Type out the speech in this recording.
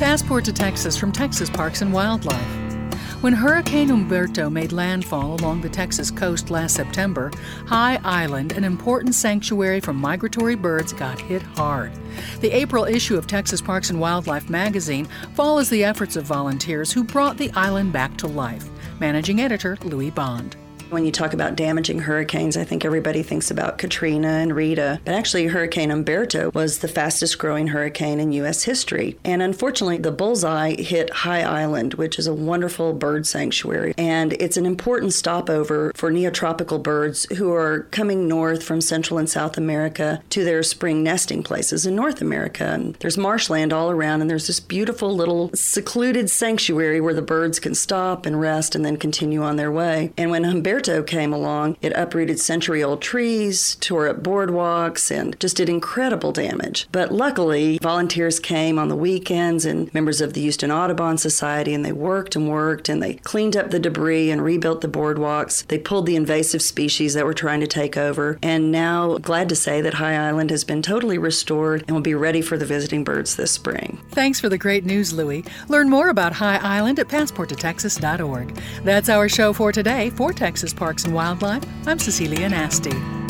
Passport to Texas from Texas Parks and Wildlife. When Hurricane Humberto made landfall along the Texas coast last September, High Island, an important sanctuary for migratory birds, got hit hard. The April issue of Texas Parks and Wildlife magazine follows the efforts of volunteers who brought the island back to life. Managing Editor Louis Bond. When you talk about damaging hurricanes, I think everybody thinks about Katrina and Rita, but actually Hurricane Humberto was the fastest growing hurricane in U.S. history. And unfortunately, the bullseye hit High Island, which is a wonderful bird sanctuary. And it's an important stopover for neotropical birds who are coming north from Central and South America to their spring nesting places in North America. And there's marshland all around, and there's this beautiful little secluded sanctuary where the birds can stop and rest and then continue on their way. And when Humberto came along, it uprooted century-old trees, tore up boardwalks, and just did incredible damage. But luckily, volunteers came on the weekends and members of the Houston Audubon Society, and they worked, and they cleaned up the debris and rebuilt the boardwalks. They pulled the invasive species that were trying to take over, and now glad to say that High Island has been totally restored and will be ready for the visiting birds this spring. Thanks for the great news, Louis. Learn more about High Island at passporttotexas.org. That's our show for today. For Texas Parks and Wildlife, I'm Cecilia Nasty.